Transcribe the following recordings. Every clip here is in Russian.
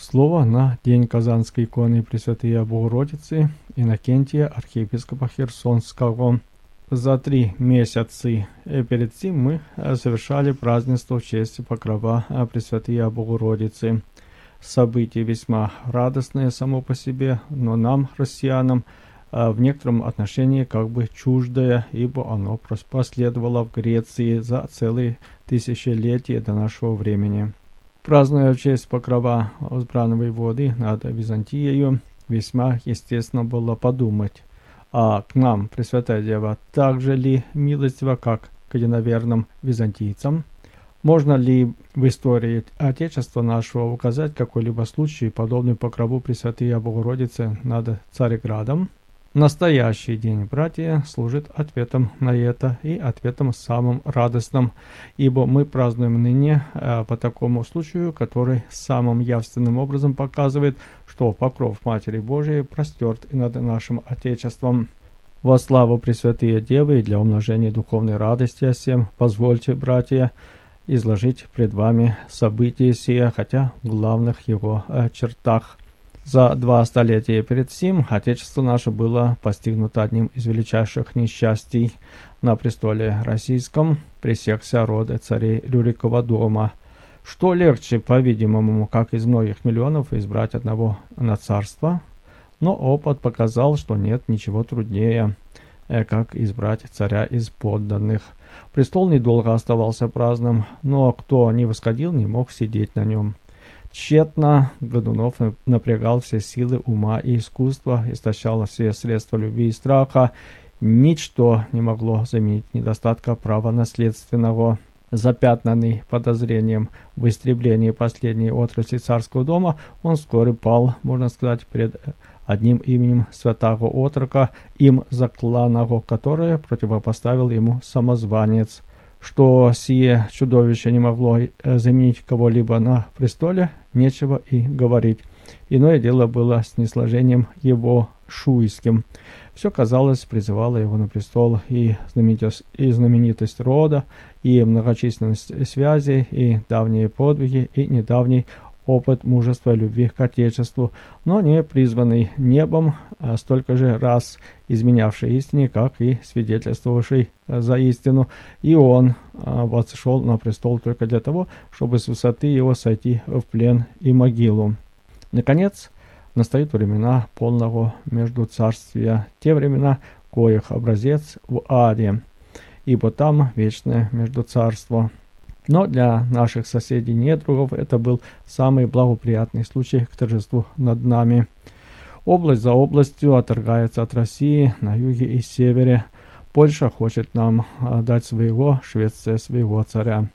Слово на день Казанской иконы Пресвятые Богородицы Иннокентия, архиепископа Херсонского. За 3 месяца перед тем мы совершали празднество в честь покрова Пресвятые Богородицы. Событие весьма радостное само по себе, но нам, христианам, в некотором отношении как бы чуждое, ибо оно последовало в Греции за целые тысячелетия до нашего времени. Празднуя в честь покрова возбрановой воды над Византией, весьма естественно было подумать, а к нам, Пресвятая Дева, так же ли милостива, как к единоверным византийцам? Можно ли в истории Отечества нашего указать какой-либо случай, подобный покрову Пресвятой Богородицы над Цареградом? Настоящий день, братья, служит ответом на это и ответом самым радостным, ибо мы празднуем ныне по такому случаю, который самым явственным образом показывает, что покров Матери Божией простерт и над нашим Отечеством. Во славу Пресвятые Девы и для умножения духовной радости всем, позвольте, братья, изложить пред вами события сия, хотя в главных его чертах. За 2 столетия перед сим Отечество наше было постигнуто одним из величайших несчастий. На престоле российском пресекся род царей Рюрикова дома. Что легче, по-видимому, как из многих миллионов избрать одного на царство? Но опыт показал, что нет ничего труднее, как избрать царя из подданных. Престол недолго оставался праздным, но кто не восходил, не мог сидеть на нем. Тщетно Годунов напрягал все силы ума и искусства, истощал все средства любви и страха. Ничто не могло заменить недостатка права наследственного. Запятнанный подозрением в истреблении последней отрасли царского дома, он вскоре пал, можно сказать, пред одним именем святого отрока, им закланного, которое противопоставил ему самозванец. Что сие чудовище не могло заменить кого-либо на престоле, нечего и говорить. Иное дело было с низложением его шуйским. Все, казалось, призывало его на престол, и знаменитость рода, и многочисленность связей, и давние подвиги, и недавний опыт мужества и любви к Отечеству, но не призванный небом, а столько же раз изменявший истине, как и свидетельствовавший за истину. И он восшел на престол только для того, чтобы с высоты его сойти в плен и могилу. Наконец, настают времена полного междуцарствия, те времена, коих образец в аде, ибо там вечное междуцарство. Но для наших соседей-недругов это был самый благоприятный случай к торжеству над нами. Область за областью отторгается от России на юге и севере. Польша хочет нам дать своего, Швеция своего царя.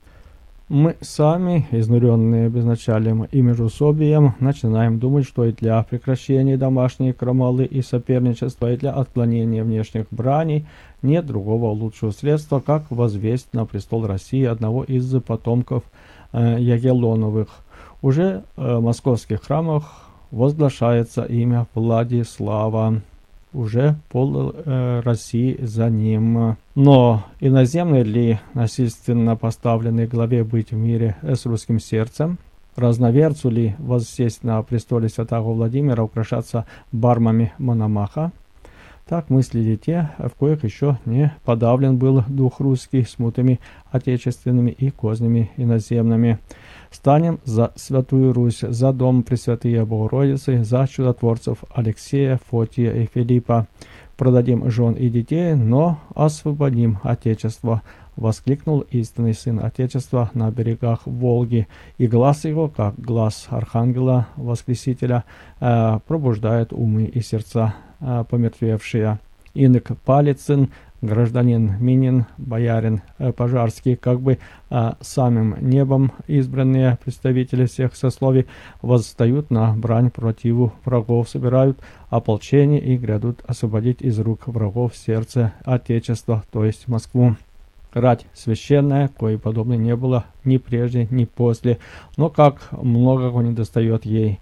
Мы сами, изнуренные безначалием и междоусобием, начинаем думать, что и для прекращения домашней крамолы и соперничества, и для отклонения внешних браней нет другого лучшего средства, как возвесть на престол России одного из потомков Ягеллоновых. Уже в московских храмах возглашается имя Владислава. Уже пол России за ним. Но иноземной ли насильственно поставленной главе быть в мире с русским сердцем? Разноверцу ли воссесть на престоле святого Владимира, украшаться бармами Мономаха? Так мыслили те, в коих еще не подавлен был дух русский смутами отечественными и кознями иноземными. Станем за Святую Русь, за дом Пресвятые Богородицы, за чудотворцев Алексея, Фотия и Филиппа. Продадим жен и детей, но освободим Отечество, воскликнул истинный Сын Отечества на берегах Волги, и глаз его, как глаз Архангела Воскресителя, пробуждает умы и сердца помертвевшие. Инок Палицын, гражданин Минин, боярин Пожарский, как бы самим небом избранные представители всех сословий, восстают на брань противу врагов, собирают ополчение и грядут освободить из рук врагов сердце Отечества, то есть Москву. Рать священная, коей подобной не было ни прежде, ни после, но как многого недостает ей.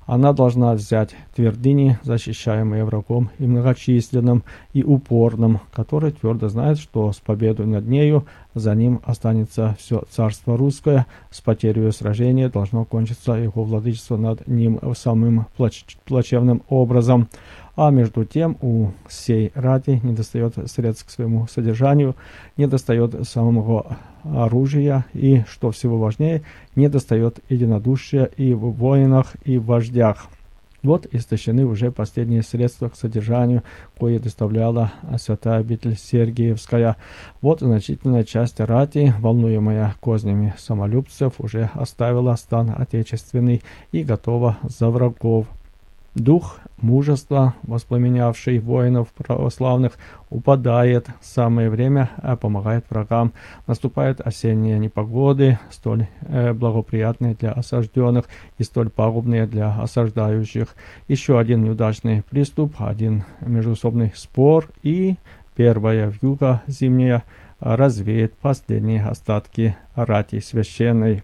Она должна взять твердыни, защищаемые врагом и многочисленным, и упорным, который твердо знает, что с победой над нею за ним останется все царство русское, с потерей сражения должно кончиться его владычество над ним самым плачевным образом. А между тем у сей рати недостает средств к своему содержанию, недостает самого оружия и, что всего важнее, недостает единодушия и в воинах, и в вождях. Вот истощены уже последние средства к содержанию, кое доставляла святая обитель Сергиевская. Вот значительная часть рати, волнуемая кознями самолюбцев, уже оставила стан отечественный и готова за врагов. Дух мужества, воспламенявший воинов православных, упадает. Самое время помогает врагам. Наступают осенние непогоды, столь благоприятные для осажденных и столь пагубные для осаждающих. Еще один неудачный приступ, один междоусобный спор, и первая вьюга зимняя развеет последние остатки рати священной.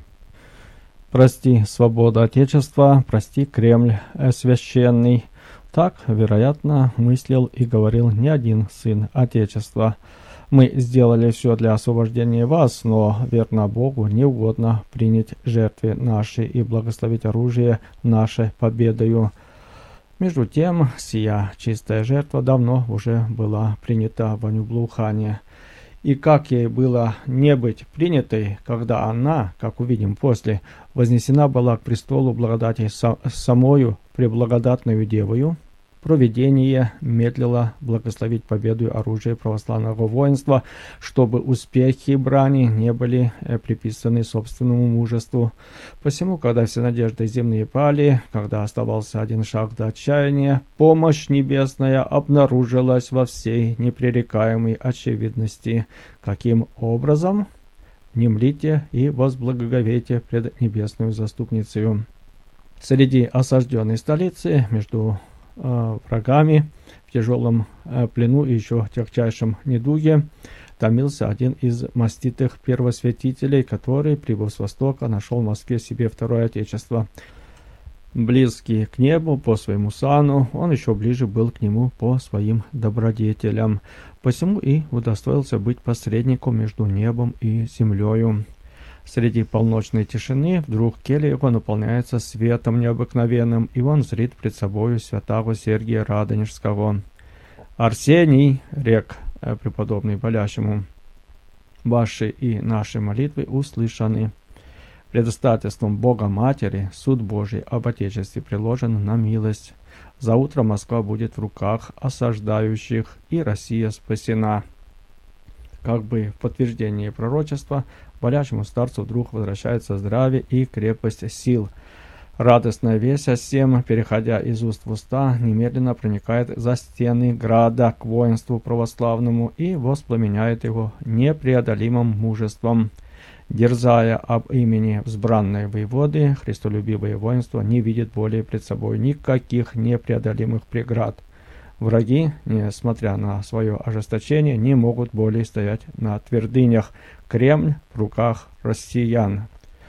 Прости, свобода Отечества, прости, Кремль священный. Так, вероятно, мыслил и говорил не один сын Отечества. Мы сделали все для освобождения вас, но, верно Богу, не угодно принять жертвы наши и благословить оружие наше победою. Между тем, сия чистая жертва давно уже была принята в Анюблухане. И как ей было не быть принятой, когда она, как увидим после, вознесена была к престолу благодати самою преблагодатною девою, провидение медлило благословить победу оружия православного воинства, чтобы успехи брани не были приписаны собственному мужеству. Посему, когда все надежды земные пали, когда оставался один шаг до отчаяния, помощь небесная обнаружилась во всей непререкаемой очевидности. Каким образом? Внемлите и возблагоговейте пред небесную заступницею. Среди осажденной столицы, между врагами, в тяжелом плену и еще тягчайшем недуге, томился один из маститых первосвятителей, который, прибыв с востока, нашел в Москве себе второе отечество. Близкий к небу по своему сану, он еще ближе был к нему по своим добродетелям, посему и удостоился быть посредником между небом и землею. Среди полночной тишины вдруг келья его наполняется светом необыкновенным, и он зрит пред собою святого Сергия Радонежского. «Арсений, — рек преподобный болящему, — ваши и наши молитвы услышаны. Предостательством Бога Матери суд Божий об Отечестве приложен на милость. Заутро Москва будет в руках осаждающих, и Россия спасена». Как бы в подтверждение пророчества, болящему старцу вдруг возвращается здравие и крепость сил. Радостная весть о сем, переходя из уст в уста, немедленно проникает за стены града к воинству православному и воспламеняет его непреодолимым мужеством. Дерзая об имени взбранной воеводы, христолюбивое воинство не видит более пред собой никаких непреодолимых преград. Враги, несмотря на свое ожесточение, не могут более стоять на твердынях. Кремль в руках россиян.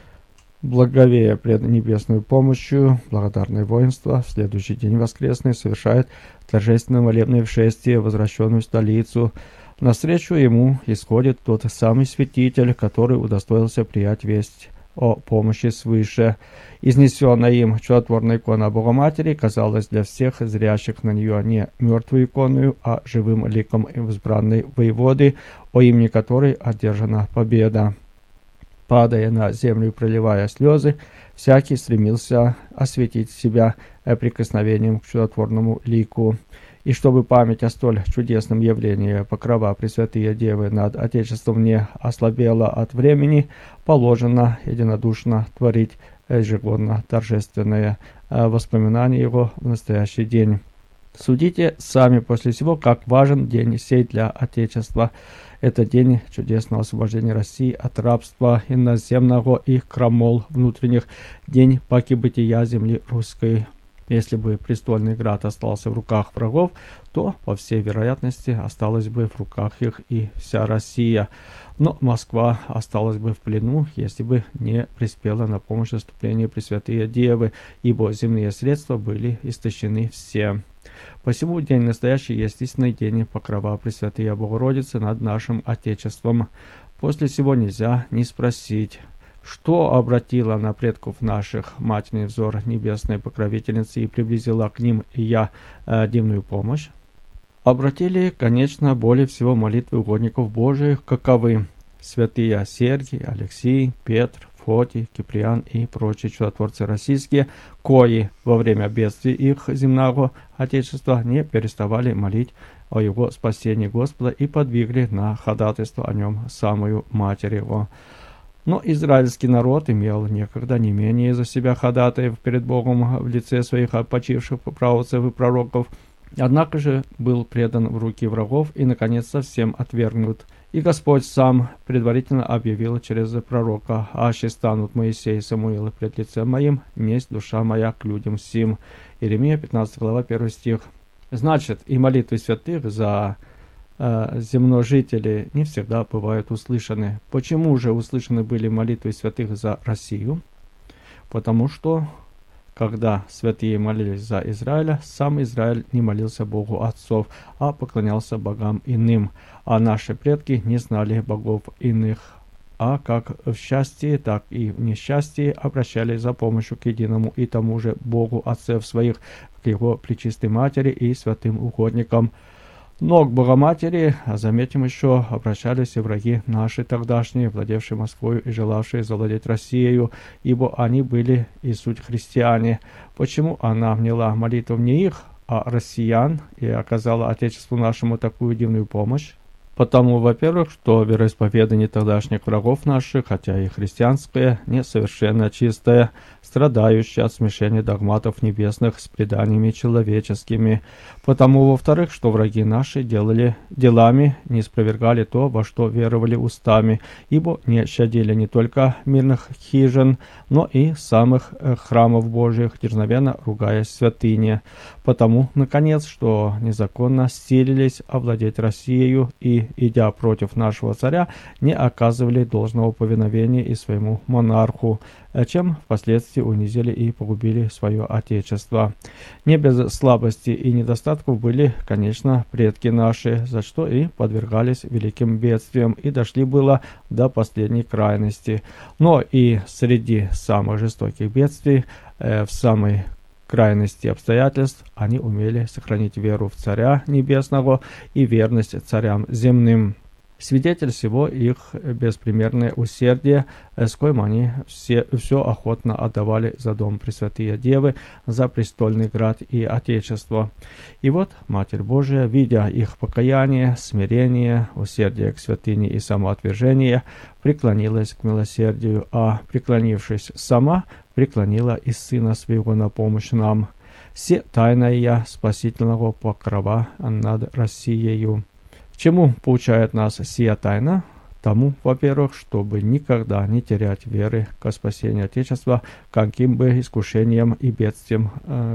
Благовея пред небесную помощью, благодарное воинство в следующий день воскресный совершает торжественное молебное вшествие в возвращенную столицу. Навстречу ему исходит тот самый святитель, который удостоился принять весть о помощи свыше. Изнесенная им чудотворная икона Богоматери казалась для всех зрящих на нее не мертвую икону, а живым ликом избранной воеводы, о имени которой одержана победа. Падая на землю и проливая слезы, всякий стремился осветить себя прикосновением к чудотворному лику. И чтобы память о столь чудесном явлении покрова Пресвятые Девы над Отечеством не ослабела от времени, положено единодушно творить ежегодно торжественное воспоминание его в настоящий день. Судите сами после всего, как важен день сей для Отечества. Это день чудесного освобождения России от рабства иноземного и крамол внутренних, день паки бытия земли русской. Если бы престольный град остался в руках врагов, то, по всей вероятности, осталась бы в руках их и вся Россия. Но Москва осталась бы в плену, если бы не приспела на помощь наступлению Пресвятые Девы, ибо земные средства были истощены все. Посему день настоящий есть истинный день покрова Пресвятые Богородицы над нашим Отечеством. После сего нельзя не спросить, что обратило на предков наших матерный взор небесной покровительницы и приблизила к ним дивную помощь? Обратили, конечно, более всего молитвы угодников Божиих, каковы святые Сергий, Алексий, Петр, Фотий, Киприан и прочие чудотворцы российские, кои во время бедствий их земного Отечества не переставали молить о его спасении Господа и подвигли на ходатайство о нем самую Матерь его. Но израильский народ имел некогда не менее за себя ходатаев перед Богом в лице своих почивших правоцев и пророков, однако же был предан в руки врагов и, наконец, совсем отвергнут. И Господь сам предварительно объявил через пророка: «Аще станут Моисей и Самуил пред лицем моим, несть душа моя к людям сим». Иеремия 15 глава 1 стих. Значит, и молитвы святых за земножители не всегда бывают услышаны. Почему же услышаны были молитвы святых за Россию? Потому что, когда святые молились за Израиля, сам Израиль не молился Богу отцов, а поклонялся богам иным, а наши предки не знали богов иных, а как в счастье, так и в несчастье обращались за помощью к единому и тому же Богу отцев своих, к его пречистой матери и святым угодникам. Но к Богоматери, заметим еще, обращались и враги наши тогдашние, владевшие Москвой и желавшие завладеть Россией, ибо они были и суть христиане. Почему она вняла молитву не их, а россиян, и оказала Отечеству нашему такую дивную помощь? Потому, во-первых, что вероисповедание тогдашних врагов наших, хотя и христианское, несовершенно чистое, страдающее от смешения догматов небесных с преданиями человеческими. Потому, во-вторых, что враги наши делами не спровергали то, во что веровали устами, ибо не щадили не только мирных хижин, но и самых храмов Божьих, дерзновенно ругаясь святыне. Потому, наконец, что незаконно силились овладеть Россией и, идя против нашего царя, не оказывали должного повиновения и своему монарху, чем впоследствии унизили и погубили свое Отечество. Не без слабости и недостатков были, конечно, предки наши, за что и подвергались великим бедствиям и дошли было до последней крайности. Но и среди самых жестоких бедствий, в самой крайности обстоятельств, они умели сохранить веру в Царя Небесного и верность царям земным. Свидетель всего их беспримерное усердие, с коим они все охотно отдавали за дом Пресвятые Девы, за престольный град и Отечество. И вот Матерь Божия, видя их покаяние, смирение, усердие к святыне и самоотвержение, преклонилась к милосердию, а, преклонившись сама, преклонила и Сына Своего на помощь нам. Се тайная спасительного покрова над Россией. Чему поучает нас сия тайна? Тому, во-первых, чтобы никогда не терять веры к спасению Отечества, каким бы искушением и бедствием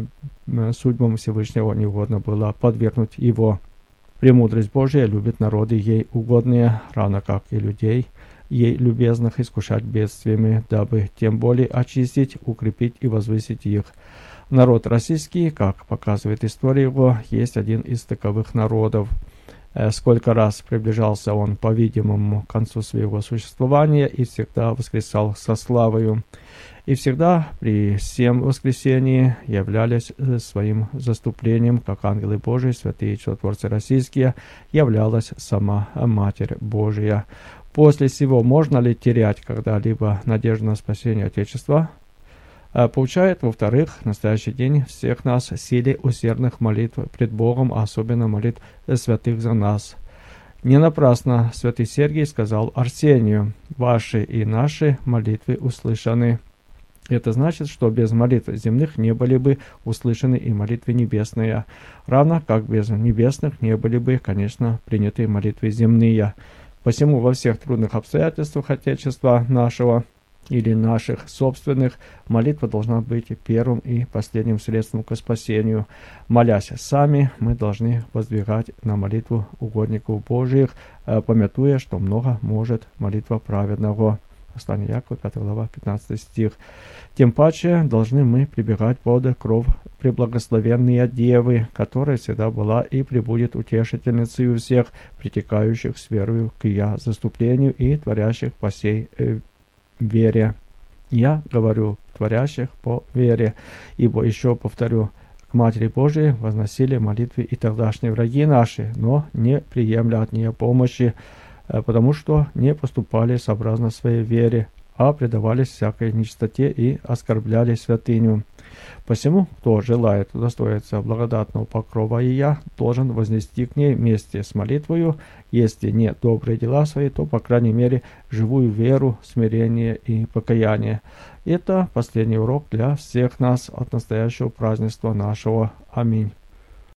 судьбам Всевышнего не угодно было подвергнуть его. Премудрость Божия любит народы ей угодные, равно как и людей ей любезных искушать бедствиями, дабы тем более очистить, укрепить и возвысить их. Народ российский, как показывает история его, есть один из таковых народов. Сколько раз приближался он, по-видимому, к концу своего существования и всегда воскресал со славою. И всегда при всем воскресении являлись своим заступлением, как ангелы Божии, святые чудотворцы российские, являлась сама Матерь Божия. После сего можно ли терять когда-либо надежду на спасение Отечества? Поучает, во-вторых, в настоящий день всех нас силе усердных молитв пред Богом, а особенно молитв святых за нас. Не напрасно святый Сергий сказал Арсению: «Ваши и наши молитвы услышаны». Это значит, что без молитв земных не были бы услышаны и молитвы небесные, равно как без небесных не были бы, конечно, приняты молитвы земные. Посему во всех трудных обстоятельствах Отечества нашего или наших собственных, молитва должна быть первым и последним средством к спасению. Молясь сами, мы должны воздвигать на молитву угодников Божьих, помятуя, что много может молитва праведного. Послание Якова, 5 глава, 15 стих. Тем паче должны мы прибегать под кров преблагословенной Девы, которая всегда была и пребудет утешительницей у всех, притекающих с верою к ее заступлению и творящих по сей вере. Я говорю творящих по вере, ибо еще повторю, к Матери Божией возносили молитвы и тогдашние враги наши, но не приемля от нее помощи, потому что не поступали сообразно своей вере, а предавались всякой нечистоте и оскорбляли святыню. Посему, кто желает удостоиться благодатного покрова Ия, должен вознести к ней вместе с молитвою, если не добрые дела свои, то, по крайней мере, живую веру, смирение и покаяние. Это последний урок для всех нас от настоящего празднества нашего. Аминь.